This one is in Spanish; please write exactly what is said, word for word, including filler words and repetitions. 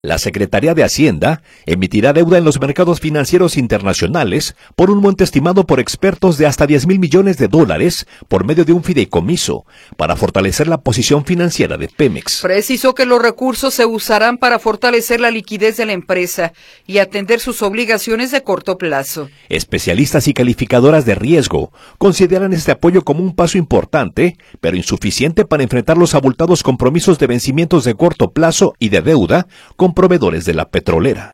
La Secretaría de Hacienda emitirá deuda en los mercados financieros internacionales por un monto estimado por expertos de hasta diez mil millones de dólares por medio de un fideicomiso para fortalecer la posición financiera de Pemex. Precisó que los recursos se usarán para fortalecer la liquidez de la empresa y atender sus obligaciones de corto plazo. Especialistas y calificadoras de riesgo consideran este apoyo como un paso importante, pero insuficiente para enfrentar los abultados compromisos de vencimientos de corto plazo y de deuda con proveedores de la petrolera.